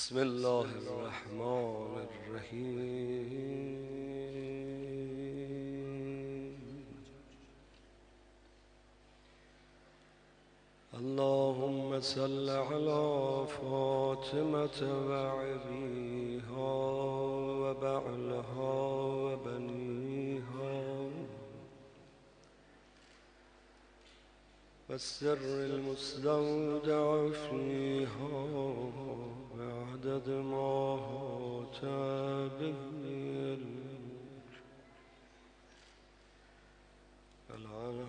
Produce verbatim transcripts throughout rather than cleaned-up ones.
بسم الله الرحمن الرحیم. اللهم صل على فاطمة وعبيها وبعلها وبنيها والسر المستودع فيها بعدد ما هات به علمك والعن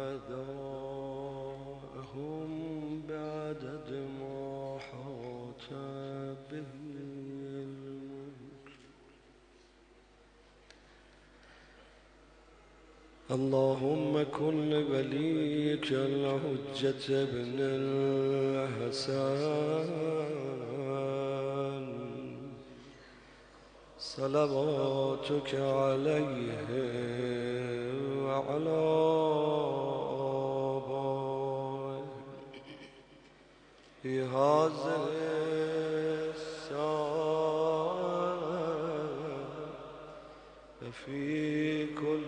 أعدائهم بعدد ما حات به علمك. اللهم كن لوليك الحجة بن الحسن صلواتك عليه وعلى آبائه في هذه الساعة وفي كل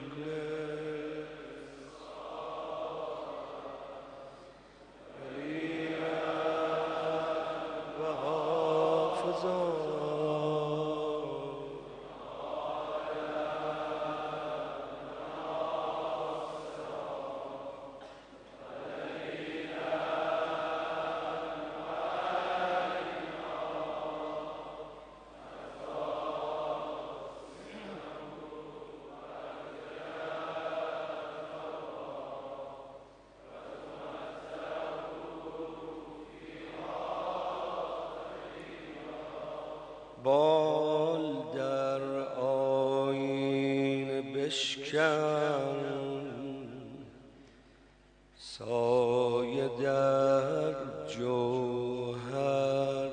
بال در آیینه بشکن، سایه در جوهر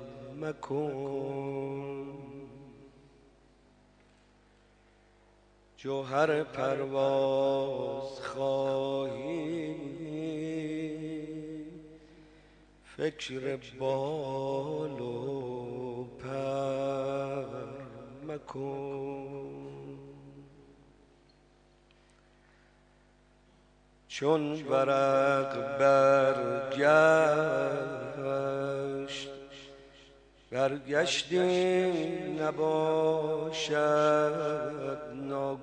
مکن. جوهر پرواز خواهی فکر بال و پر مکن. چون ورق برگشت برگشتیم نباشد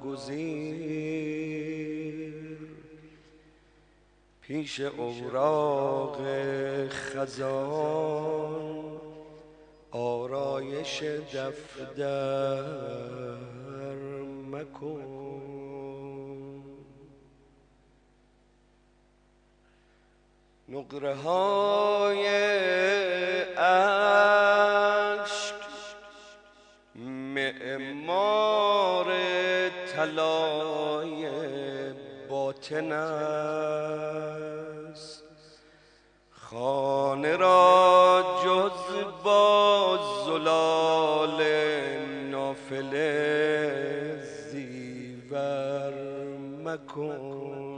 ناگزیر. پیش اوراق خزان آرایش دفتر مکن. نقره های اشک معمار طلای باطن است. خانه را جز با زلال نافله زیور مکن.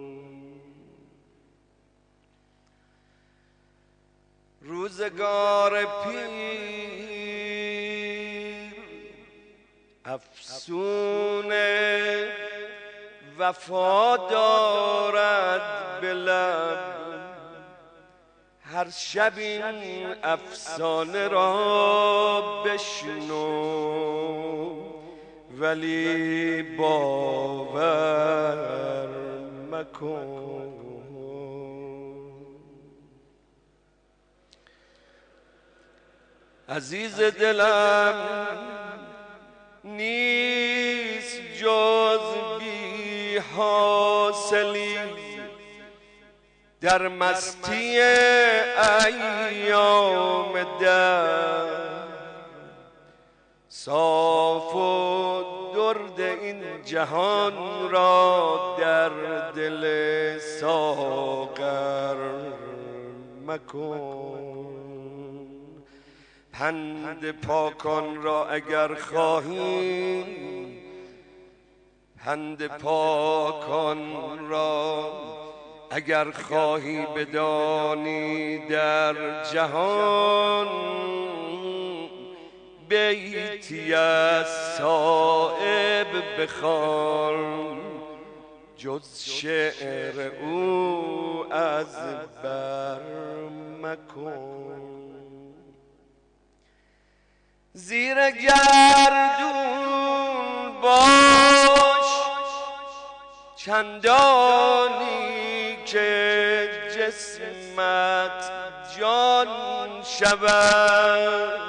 روزگار پیر افسون وفا دارد به لب. هر شب این افسانه را بشنو ولی باور مکن. عزیز دلم نیست جز بی حاصلی در مستی ایام در. صاف و درد این جهان را در دل ساغر مکن. پند پاکان را اگر خواهی پند پاکان را اگر خواهی بدانی در جهان بیتی از صائب بخوان جز شعر او از بر مکن. زیر گردون باش چندانی که جسمت جان شود،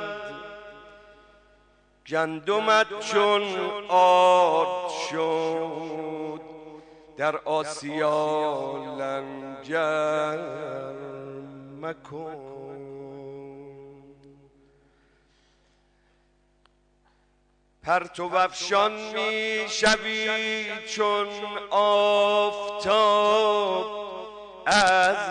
گندمت چون آرد شد در آسیا لنگر مکن. پرتو افشان می شوی چون آفتاب از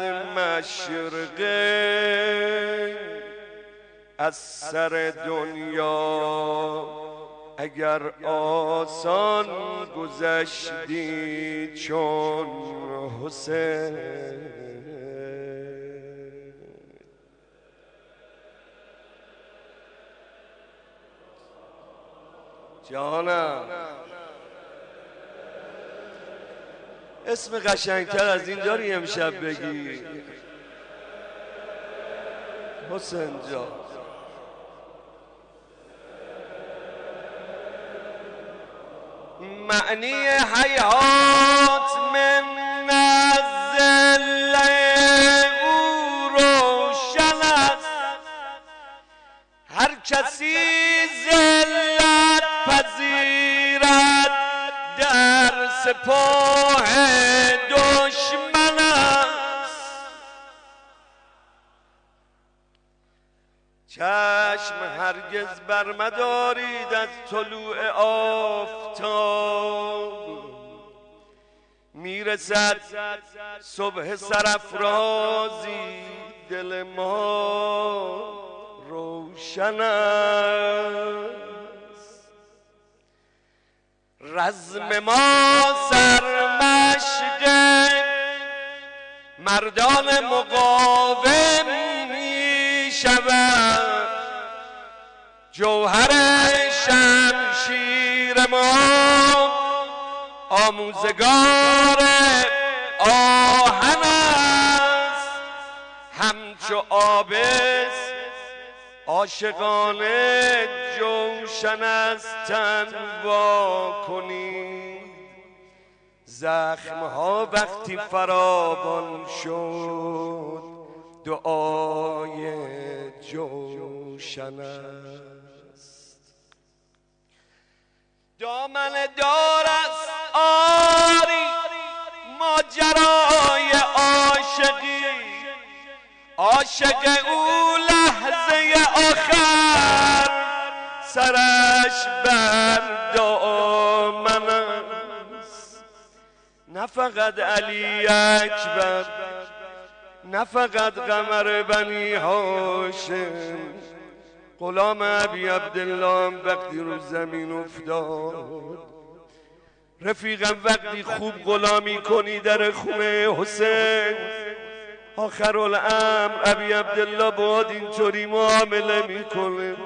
مشرقه، از سر دنیا اگر آسان گذشتی چون حسین. جانم اسم قشنگتر از این داری امشب بگی؟ حسین جان. معنی حیات من نزل او روشن است، هر کسی ذلت پذیرد در سپاه دشمن است. چشم هرگز برمدارید از طلوع آفتاب، میرسد صبح سرافرازی دل ما روشن است. رزم ما سرمشق مردان مقاوم می شود، جوهر شمشیر ما آموزگار آهن است. همچو آبس عاشقانه جوشن از تن وا کنید، زخمها وقتی فراوان شد دعای جوشن است. دامن دار است آری ماجرای عاشقی، عاشق او لحظه آخر سرش بر دامن است. نه فقط علی اکبر، نه فقط قمر بنی هاشم، غلام ابی عبدالله وقتی رو زمین افتاد. رفیقم وقتی خوب غلامی کنی در خونه حسین، آخرالامر ابی عبدالله باید اینطوری معامله میکنه.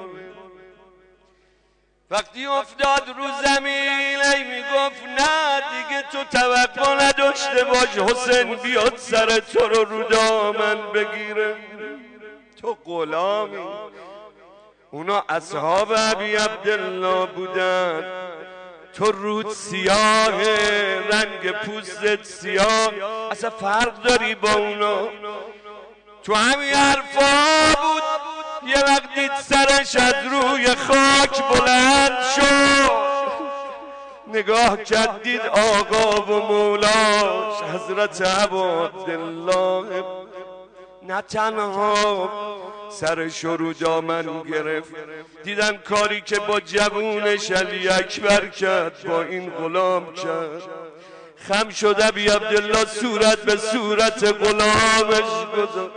وقتی افتاد رو زمین ای میگفت نه دیگه تو توقع نداشته باش حسین بیاد سر تو رو رو دامن بگیره، تو غلامی. اونا اصحاب ابی عبدالله بودن، تو رود سیاه، رنگ پوستت سیاه، اصلا فرق داری با اونا. تو همین حرفا بود یه وقت دید سرش از روی خاک بلند شد، نگاه کرد دید آقا و مولاش حضرت عبدالله نه تنها سرش رو دامن گرفت، دیدن کاری که با جوونش علی اکبر کرد با این غلام کرد. خم شد ابی عبدالله صورت به صورت غلامش گذاشت.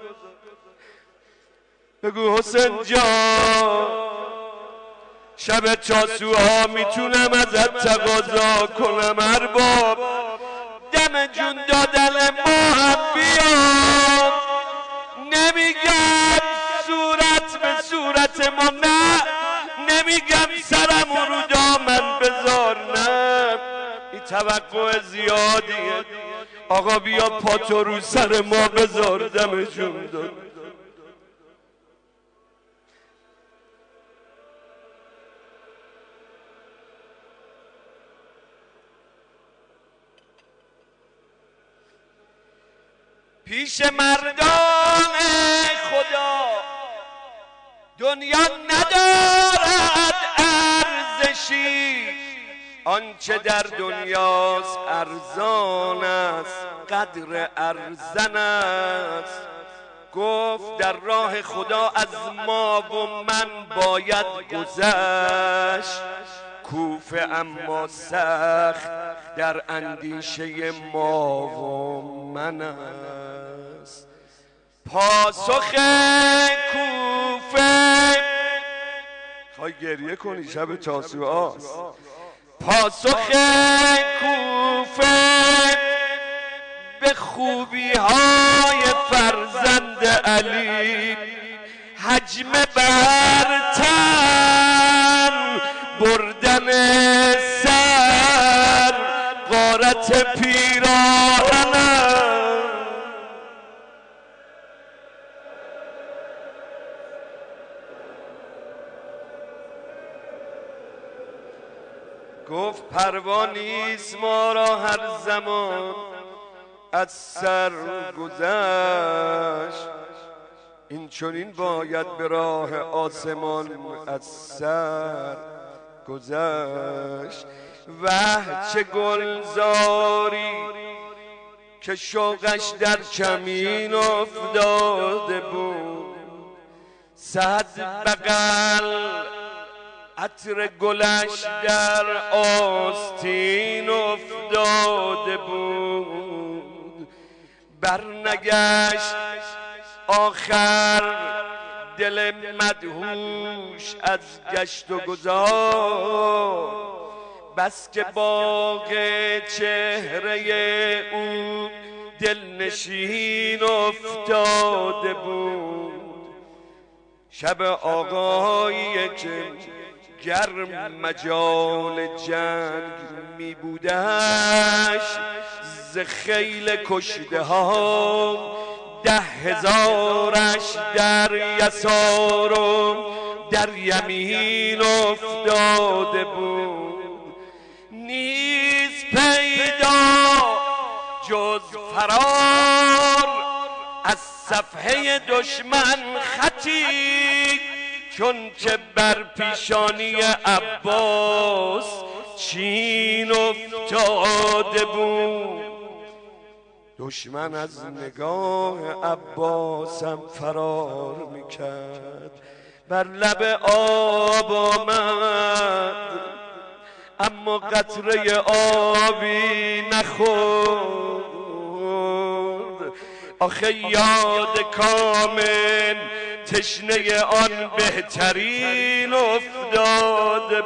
بگو حسین جان شب تاسوها میتونم ازت تقاضا کنم ارباب دم جون دادن ما هم بیاد، نمیگم صورت به صورت ما، نه توقع زیادیه. آقا بیا پاتو رو سر ما بذار دم جون داد. پیش مردان خدا دنیا ندارد ارزشی، آنچه در دنیاست ارزان است قدر ارزن است. گفت در راه خدا از ما و من باید گذشت، کوفه اما سخت در اندیشه ما و من است. پاسخ کوفه خواهی گریه کنی شب تاسوعاست. پاسخ کوفه به خوبی های فرزند علی، حجم برتن بردن سر غارت پیراهن. گفت پروا نیست ما را هر زمان از سر گذشت، این چنین باید به راه آسمان از سر گذشت. وه چه گلزاری که شوقش در کمین افتاده بود، صد بغل عطر گلش در آستین افتاده بود. برنگشت آخر دل مدهوش از گشت و گذار، بس که باغ چهره او دلنشین افتاده بود. شب آقایی که گرم مجال جنگ می بودش، ز خیل کشته ها ده هزارش در یسار و در یمین افتاده بود. نیست پیدا جز فرار از صفحه دشمن خطی، چون که بر پیشانی عباس چین افتاده بود. دشمن از نگاه عباسم فرار میکرد، بر لب آب آمد اما قطره آبی نخورد. آخه یاد کامل تشنه آن بهترین افتاده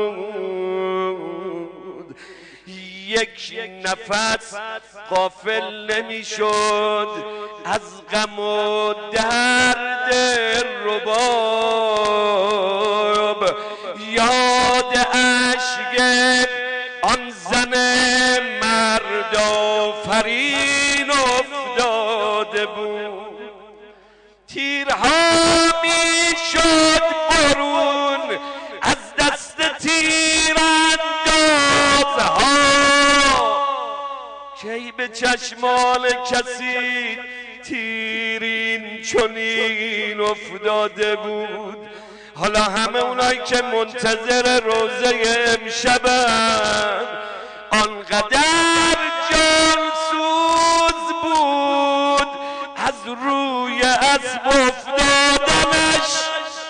بود. یک نفس غافل نمیشد از غم و درد رباب، یاد اشک آن زن مرد آفرین افتاده بود. تیرها میشد برون از دست تیراندازها، کی به چشمان کسی تیرین چنین افتاده بود. حالا همه اونایی که منتظر روزه امشبن، آنقدر جانسوز بود از روی اسب افتادنش.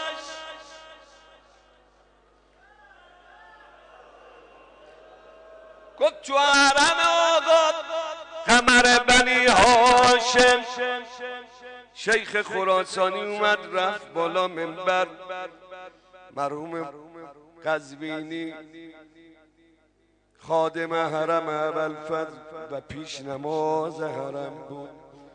گفت تو حرم آقا قمر بنی هاشم، شیخ خراسانی اومد رفت بالا منبر، مرحوم قزوینی خادم حرم ابوالفضل و پیش نماز حرم بود.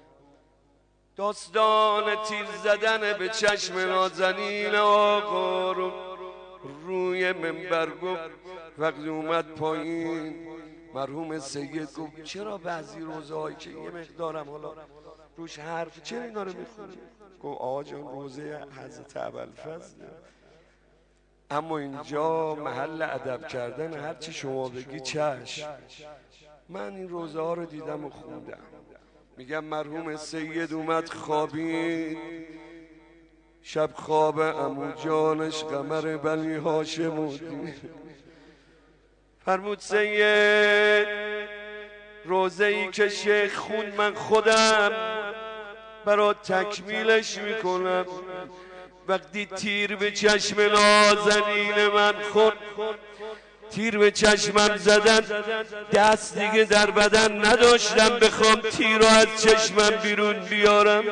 داستان تیر زدن به چشم نازنین آقا رو روی منبر گفت. وقتی اومد پایین مرحوم سید گفت چرا بعضی روزه هایی که یه مقدارم حالا روش حرف چرا اینا رو میخونی؟ گفت آقا جان روزه حضرت ابوالفضل، اما اینجا محل ادب کردن، هرچی شما بگی چشم. من این روزه ها رو دیدم و خوندم. میگم مرحوم سید اومد خوابید، شب خواب عمو جانش قمر بنی هاشم بود. فرمود سید روزه ای که شیخ خون من خودم برای تکمیلش میکنم. وقتی تیر به چشم نازنین من خورد، تیر به چشمم زدن، دست دیگه در بدن نداشتم بخوام تیر رو از چشمم بیرون بیارم.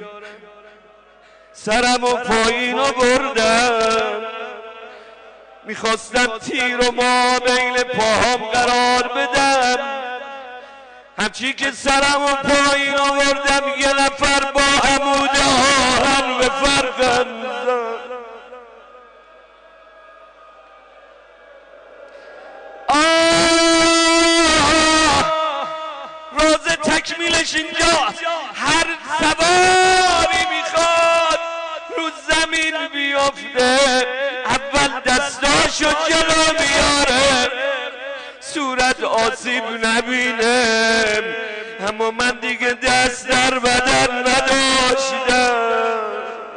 سرم و پایین رو بردم، میخواستم تیر رو ما بین پاهام قرار بدم. همچی که سرم و پایین رو بردم یه نفر با عمود آهن به فرقم زد. روز تکمیلش اینجاست. هر سواری میخواد رو زمین بیفته اول دستاشو جلو میاره، صورت آسیب نبینه. اما من دیگه دست در بدن نداشتم.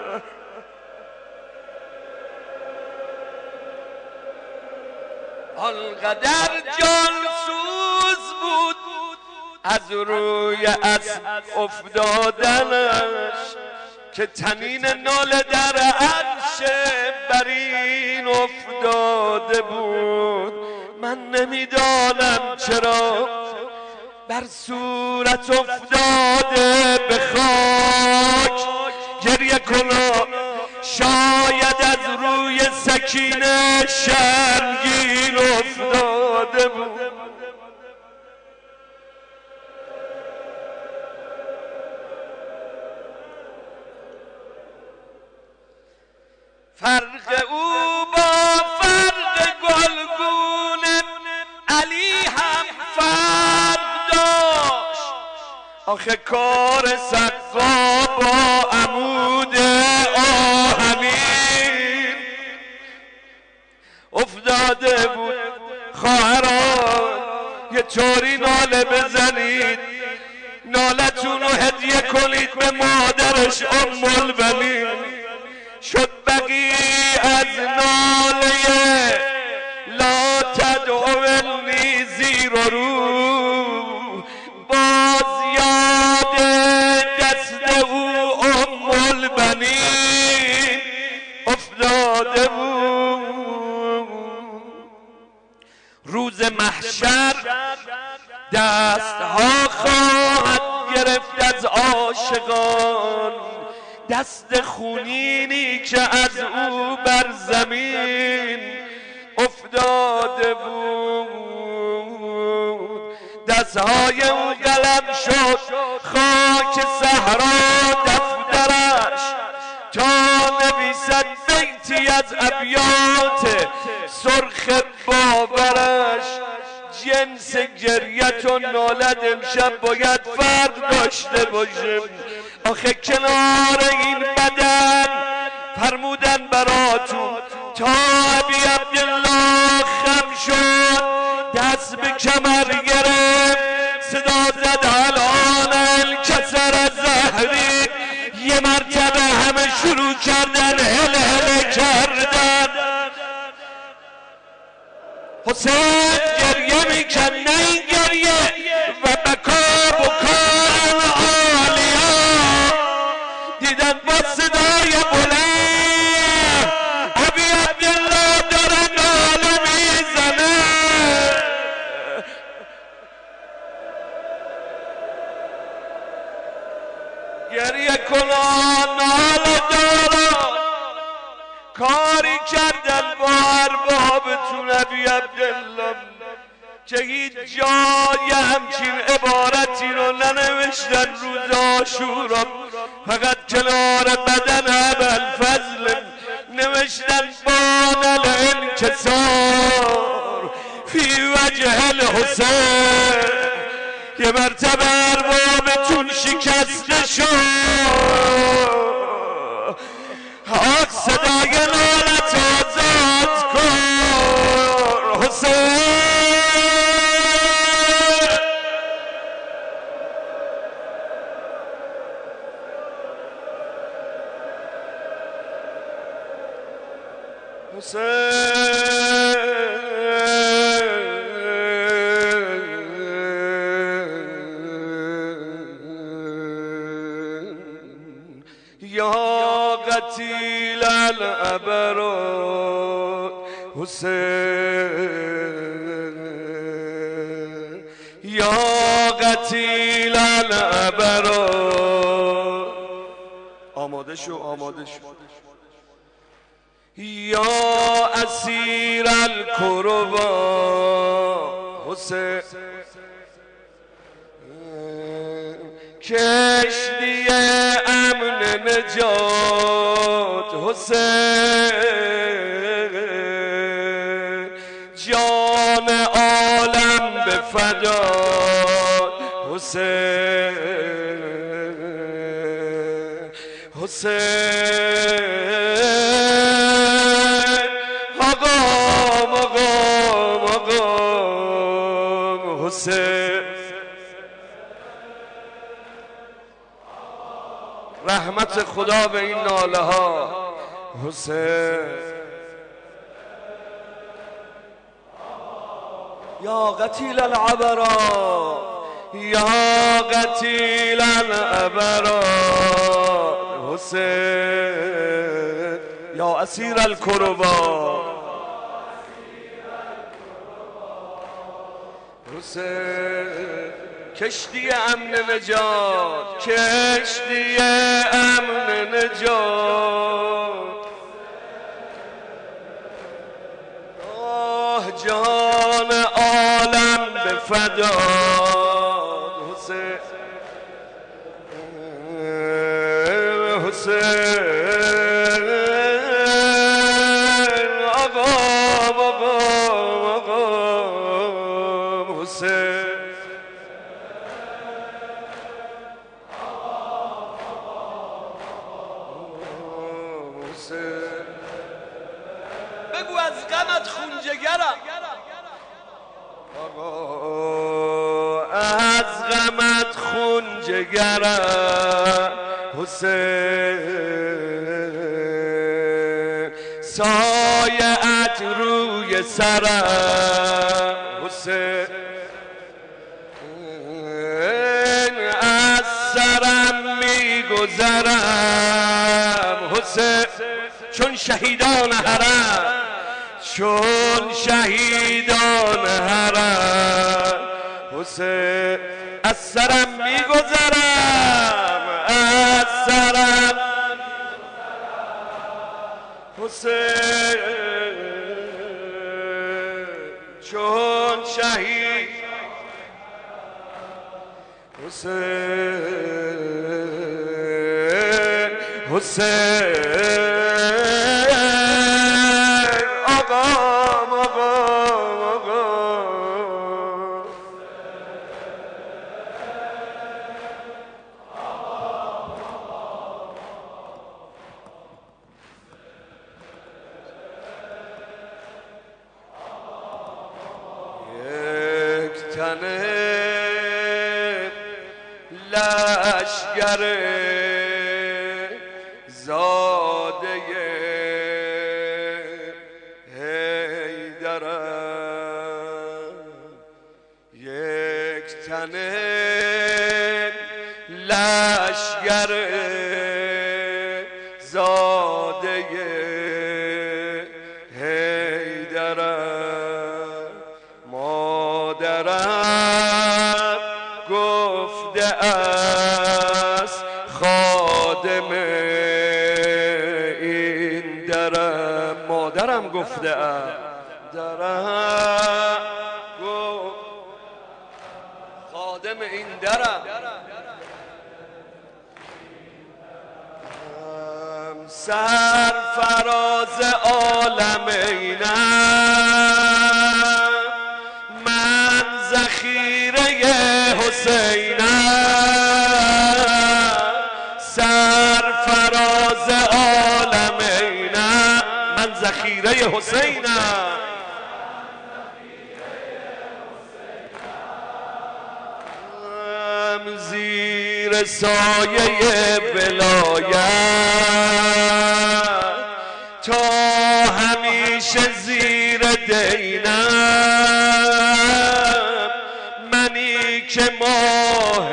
آنقدر جان سوز بود از روی اسب افتادنش که تنین ناله در عرش برین افتاده بود. من نمیدانم چرا بر صورت افتاده به خاک گریه کنم، شاید از روی سکینه شرمگین افتاده بود. فرق او با فرق گلگون علی هم فرق داشت. آخه کار سقا با عمود آهنین افتاده بود. خواهران یه طوری ناله بزنید، نالتون رو هدیه کنید به مادرش ام البنین. شد بقی از ناله لا تدعونی زیر و رو، باز یاد دست او ام البنین افتاده بود. روز محشر دستها خواهد گرفت از عاشقان، دست خونینی که از او بر زمین افتاده بود. دستهای او قلم شد خاک صحرا دفترش تا نویسد بیتی از ابیات سرخ باورش. جنس گریت و نالت امشب باید فرق داشته باشه. آخه کنار این بدن فرمودن براتون تا ابی عبدالله خم شد، دست به کمر گرفت، صدا زد الان الکسر از زهری. یه مرتبه همه شروع کردن هل هل کردن. حسین گریه میکن، نه این گریه و بکا بکا عالیا. دیدن با صدای بلند ابی عبدالله داره ناله میزنه. گریه کنان ناله دارن، کاری کردن با اربابتون ابی عبدالله که هیچ جای همچین عبارتی رو ننوشتن روز عاشورا، فقط کنار بدن ابوالفضل نوشتن بان الانکسار فی وجه الحسین یه مرتبه اربابتون شکسته شد حق صدای لالت آزاد کن حسین یا قتیل الابرار حسین یا قتیل الابرار آماده شو آماده شو یا اسیر الکربا حسین کشتی امن نجات حسین جان عالم به فدات حسین حسین مقام مقام مقام حسین رحمت خدا به این ناله ها حسین یا قتیل العبرات یا قتیل العبرات حسین یا اسیر الکربا حسین کشتی امن نجات کشتی امن نجات آه جان عالم به فدات حسین حسین آقا آقا آقا حسین بگو از غمت خون جگرم آقا از غمت خون جگرم حسین سایه‌ات روی سرم حسین از سرم میگذرم حسین چون شهیدان حرم چون شهیدان حرم حسین از سرم میگذرم از سرم حسین چون شهید حسین حسین تنه لشگر زاده حیدرم یک تنه لشگر زاده حیدرم مادرم گفته است خادم این درم مادرم گفته است درم گفت خادم این درم سرفراز عالم اینم من ذخیره حسینم. زیر سایه ولایت تا همیشه زیر دینم، منی که ماه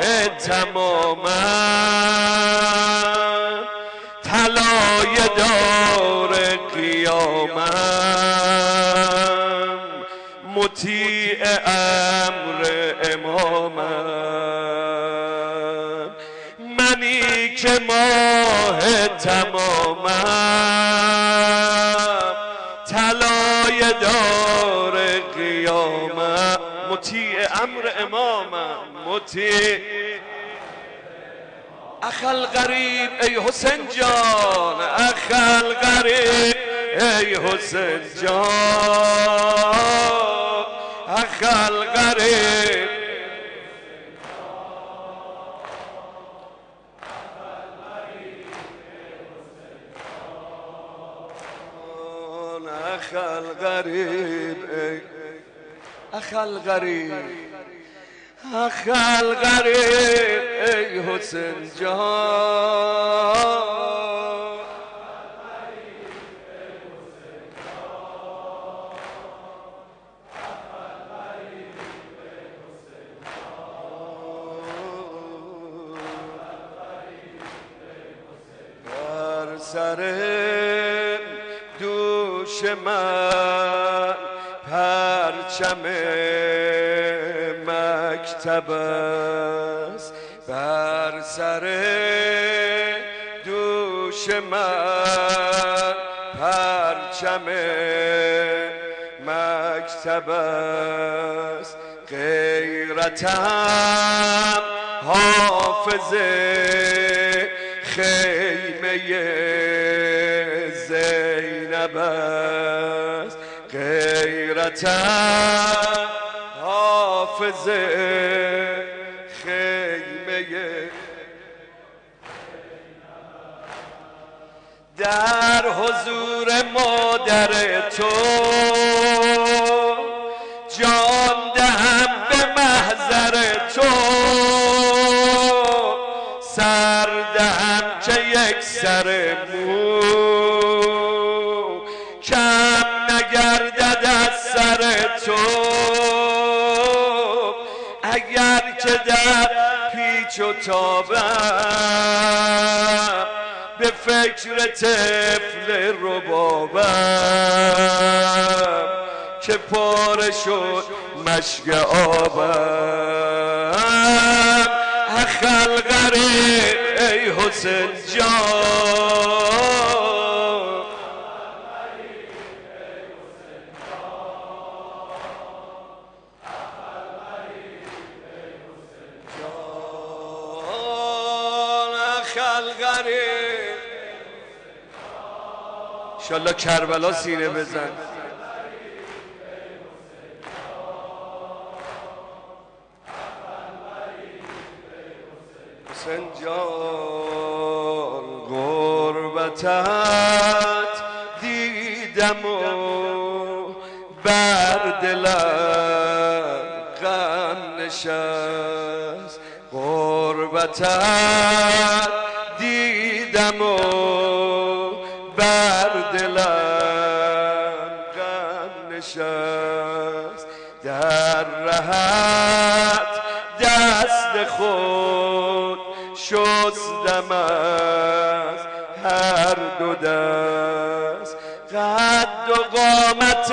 تمامم، طلای دار قیامم، مطیع امر امامم، منی که ماه تمامم، طلای دار قیامم، مطیع امر امامم، مطیع. اخل غریب ای حسین جان، اخل غریب ای حسین جان، اخل غریب اخل غریب ای اخل غریب اخل غریب ای حسین جان، بر سر دوش من پرچم مکتب است، بر سر دوش من پرچم مکتب است، غیرتم حافظ خیمه زینب است، غیرتم حافظ خیمه در حضور مادر تو، جان دهم به محضر تو، سر دهم که یک سر مو کم نگردد از سر تو، اگر که در پیچ و تابم به فکر طفل ربابم که پاره شد مشک آبم، اخل غریب ای حسین جان، اخل غریب. انشالله کربلا سینه بزن. حسین جان غربتت دیدم و بر دلم غم نشست، غربتت دیدم و بر دلم غم نشست، در رهت دست خود شستم از هر دو دست، قد و قامت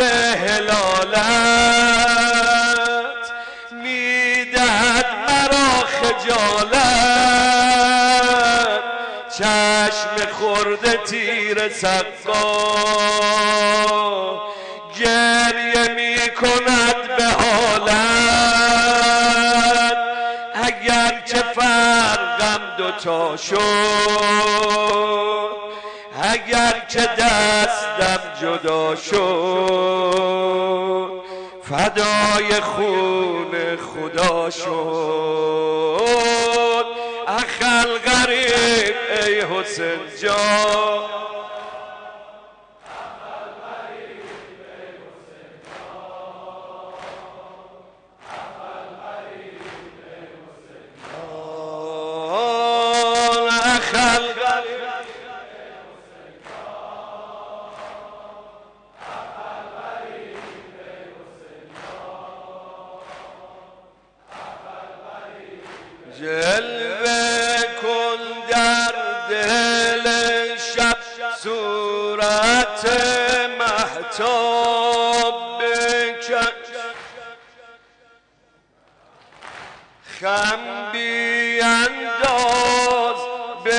هلالت میدهد مرا خجالت، چشم خورده تیر سقا گریه می کند به حالت، اگر که فرقم دوتا شد، اگر که دستم جدا شد، فدای خون خدا شد، اخل غریب ای حسین جان، مهتاب بکش خم بینداز به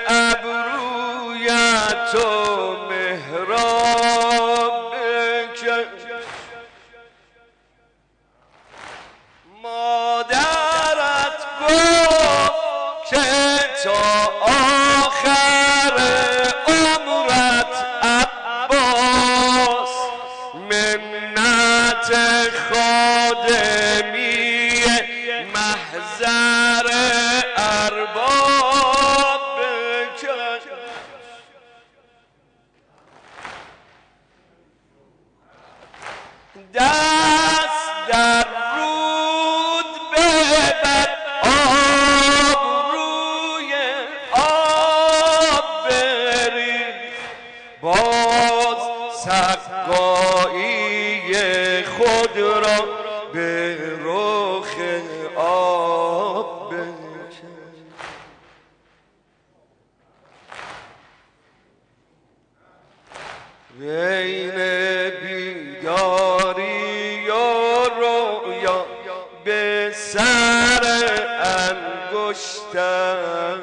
ابرویت و محراب بکش مادرت گفت که تا آخر عمرت عباس منت خادمی محضر ارباب بکش دست در رود ببر آب روی آب بری باز سقایی خود را به رخ آب بکش بین بیداری و رویا به سر انگشتم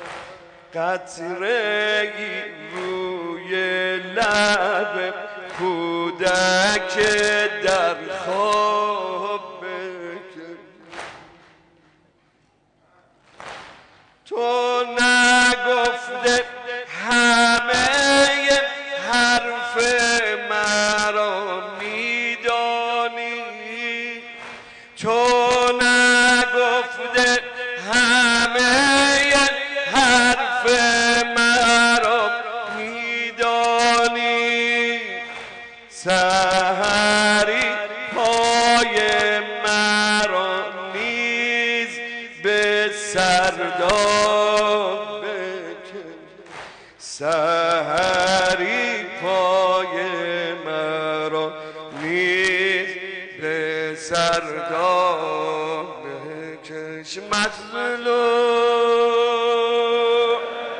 قطره روی لب کودک در خواب بکش تو نگفته همه حرف مرا میدانی تو نگفته همه حرف مرا میدانی سحری پای مرا نیز به سرداب بکش سحری پای مرا نیز به سرداب بکش مظلوم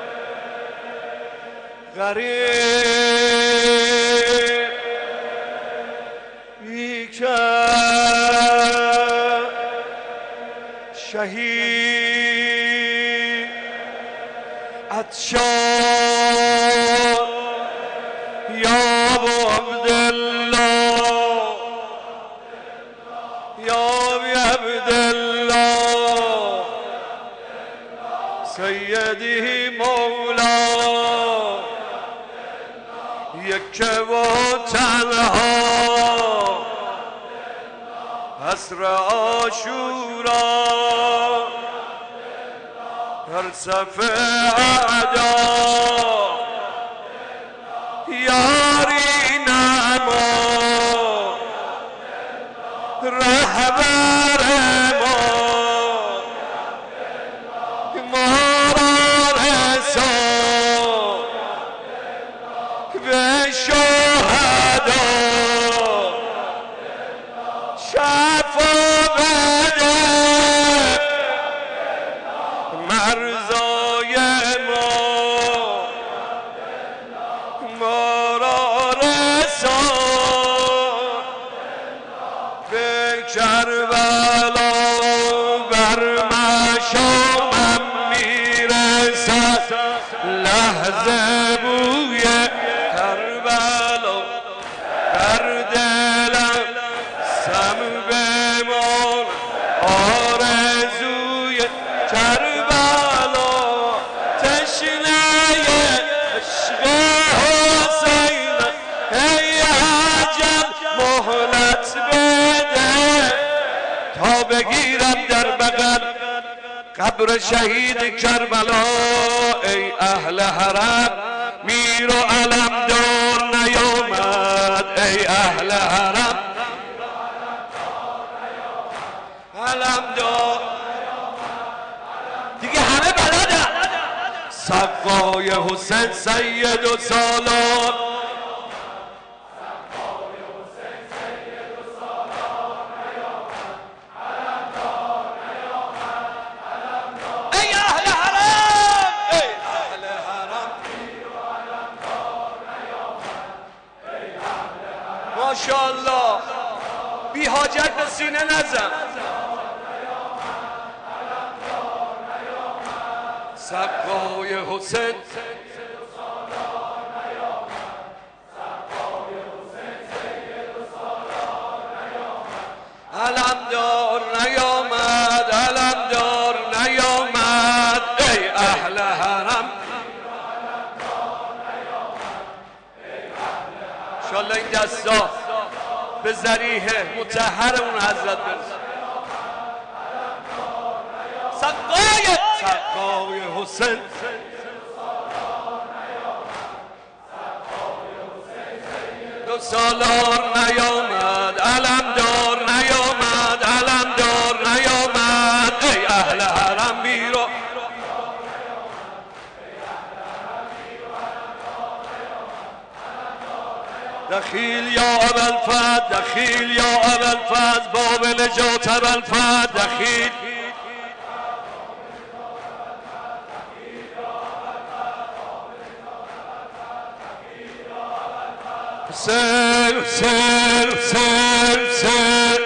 غریب بیکر شهید عطشان یا عبدالله یا عبدالله سیدی مولا یک و تنها عصر عاشورا در صف اعدا یاری نما رهبر ما ما را رسان به شهدا شفا بده مرزای ما ما را رسان به کربلا بر مشامم میرسد لحظه بوی کربلا در دلم سم بمان آرزوی کربلا تشنه عشق حسین ای عجب مهلت بده تا بگیرم در بغل قبر شهید کربلا ای اهل حرم میر و علمدار نیامد ای اهل حرم علمدار دیگه همه بلدن سقای حسین سید و سالار ماشاءالله بی حاجت به سینه نزن. سقای حسین علمدار نیامد، علمدار نیامد ای اهل حرم. انشالله این دستا به ذریح مطهر اون حضرت برسه. سقای سقای حسین دو سالار نیامد، علمدار نیامد، علمدار نیامد ای اهل حرم بیرو. دخیل یا ابوالفضل، دخیل یا ابوالفضل، باب نجات ابوالفضل دخیل. حسین حسین حسین حسین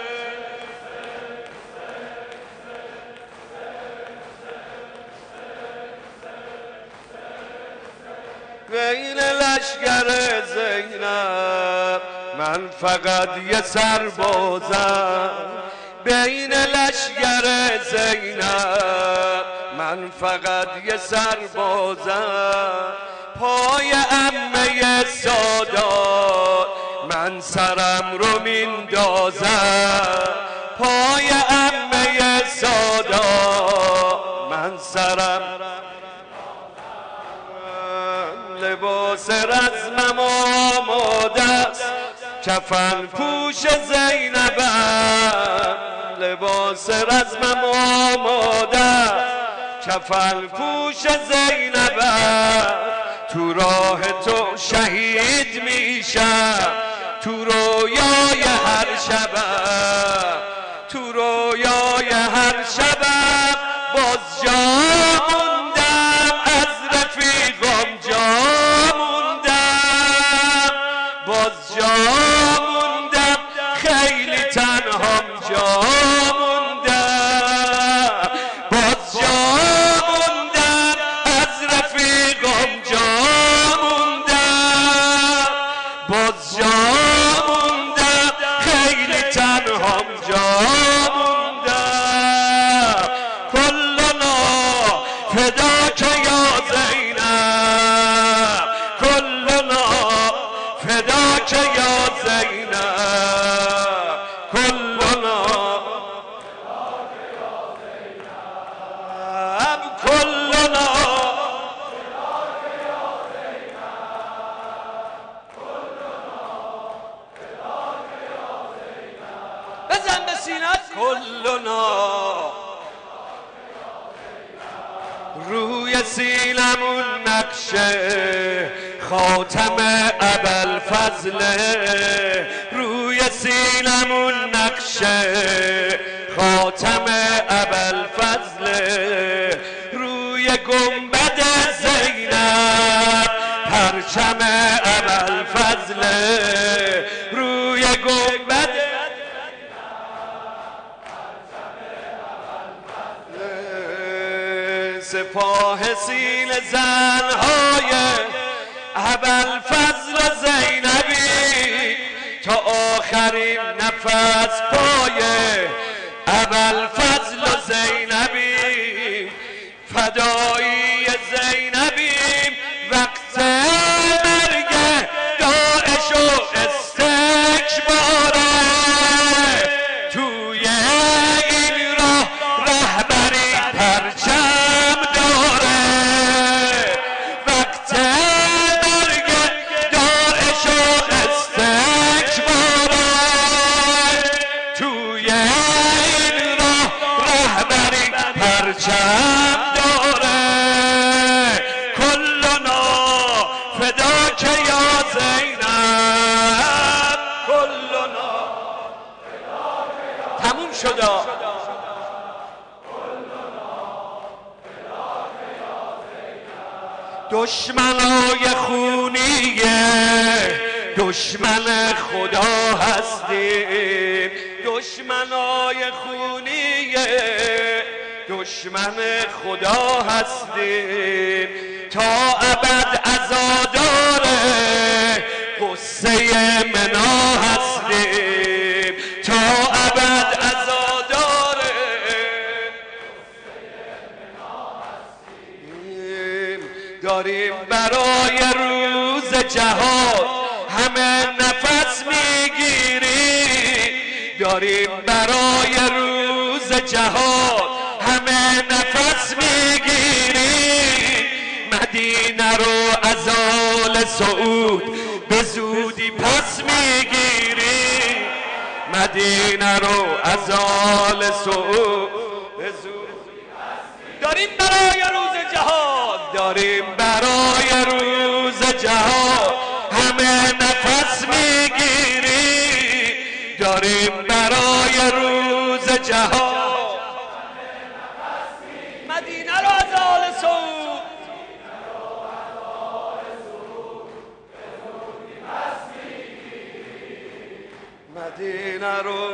بین لشکر زینب من فقط یه سربازم، بین لشکر زینب من فقط یه سربازم، پای عمه سادات من سرم رو میندازم، پای عمه سادات من سرم. لباس رزمم آماده است، کفن پوش زینبم، لباس رزمم آماده است، کفن پوش زینبم. تو راه تو شهید میشم، تو رویای هر شبم، تو رویای هر شبم باز جا موندم، از رفیقم جا موندم، باز جا موندم، خیلی تنهام جا موندم، باز جا موندم، از رفیقم جا موندم، باز جا موندم، خیلی تنهام جا موندم. کلنا فداک یا زینب، کلنا فداک یا زینب، کلنا کلنا بزن به سینت. کلنا روی سینمون نقشه خاتم ابوالفضل، روی سینمون نقشه خاتم ابوالفضل، روی گنبد زینب پرچم ابوالفضل، روی گنبد سپاه سین زنهای ابوالفضل زینبی، تا آخرین نفس پای ابوالفضل زینبی، فدایی زینبی وقت مرگ داعش و استکباره، توی این راه رهبری پرچم داره، وقت مرگ داعش و استکباره، توی این راه رهبری پرچم داره. کلنا فداک یا زینب، کلنا تموم شدا. دشمنای خونی دشمن خدا هستیم، دشمنای خونی دشمن خدا هستیم، تا ابد عزادار قصه منا هستیم، تا ابد عزادار داریم برای روز جهاد همه نفس میگیریم، داریم برای روز جهاد همه نفس میگیریم، مدینه رو از آل سعود به زودی پس میگیریم، مدینه رو از آل سعود به زودی پس میگیریم، داریم برای روز جهاد داریم برای روز جهاد همه نفس میگیریم، داریم برای روز جهاد مدینه رو از آل سعود مدینه رو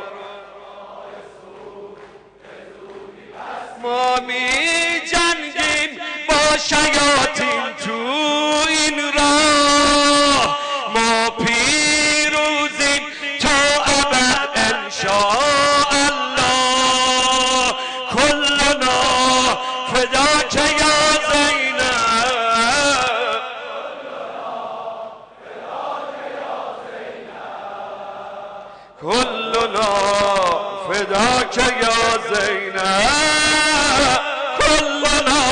ما می جنگیم با شیاطین تو این راه، ما پیروزیم تا ابد انشاءالله، کلنا فداک یا زینب، کلنا فداک یا زینب، کلنا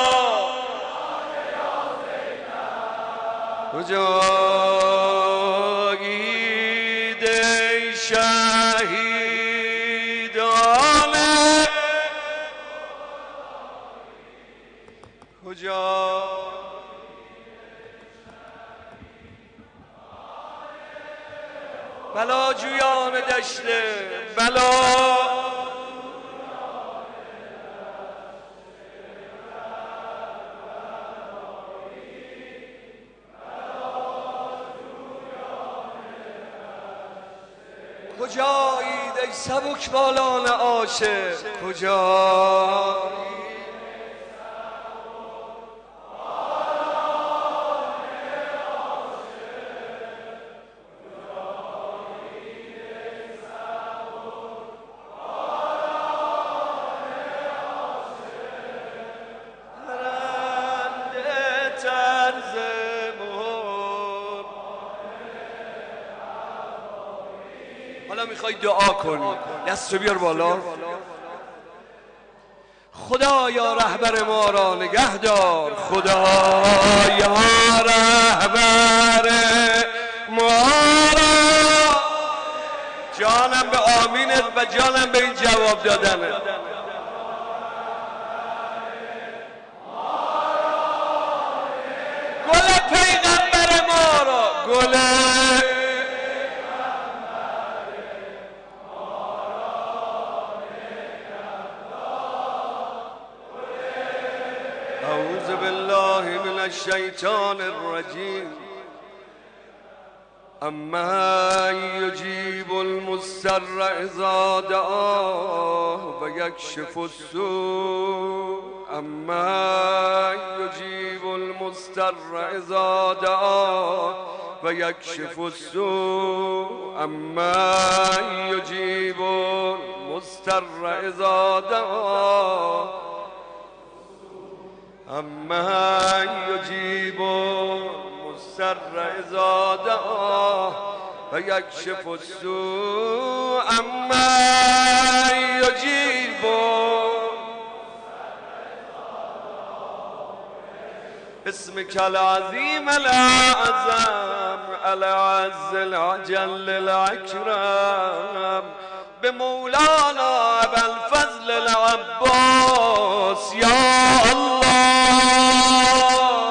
کجایید ای شهیدان کجا بلا جویان دشته بلا کجایید ای سبک بالان عاشق کجایید حالا میخوای دعا کنی دستو بیار بالا، خدایا رهبر ما را نگه دار، خدایا رهبر ما را، جانم به آمینت و جانم به این جواب دادنه، گل پیغمبر ما را، گل اعوذ بالله من الشیطان الرجیم، اما یجیب المضطر اذا دعاه و یکشف السوء، اما یجیب المضطر اذا دعاه و یکشف السوء، اما یجیب المضطر اذا دعاه، اما یجیب المضطر اذا دعاه و یکشف السوء، اما یجیب اسمك العظیم الاعظم العز العجل الاکرم بمولانا ابوالفضل العباس یا الله.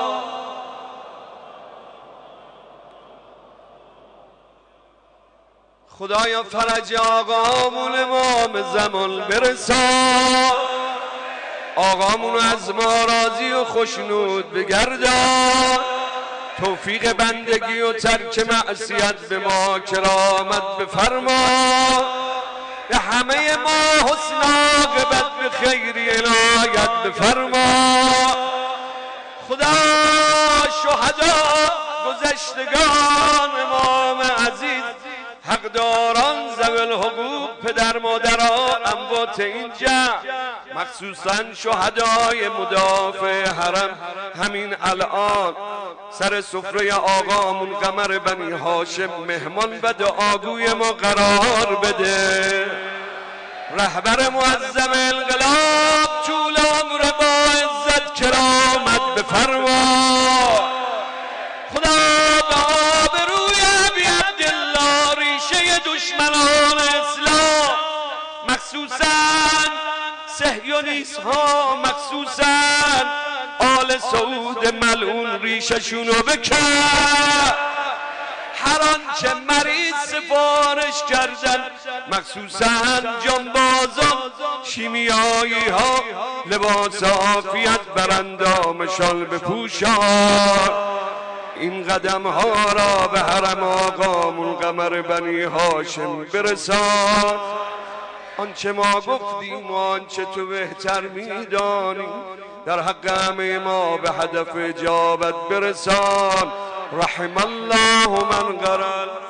خدایا فرج آقامون امام زمان برسان، آقامون از ما راضی و خوشنود بگردان، توفیق بندگی و ترک معصیت به ما کرامت بفرما، به همه ما حسن عاقبت به خیری عنایت بفرما. خدا شهدا گذشتگان امام عزیز، حقداران ذوی الحقوق، پدر مادران اموات این جمع، مخصوصا شهدای مدافع حرم همین الان سر سفره آقامون قمر بنی هاشم مهمان و دعاگوی ما قرار بده. رهبر معظم انقلاب طول عمر با عزت کرامت بفرما. خدا به آبروی ابی عبدالله ریشه دشمنان اسلام، مخصوصا صهیونیست ها، مخصوصا آل سعود ملعون ریششونو بکن. هر آنچه مریض سفارش کردن، مخصوصا جانبازان، شیمیایی ها، لباس عافیت براندامشان بپوشان. این قدم ها را به حرم آقامون قمر بنی هاشم برسان. آنچه ما گفتیم و آنچه تو بهتر میدانی، در حق همه ما به هدف اجابت برسان. رحم الله من قرر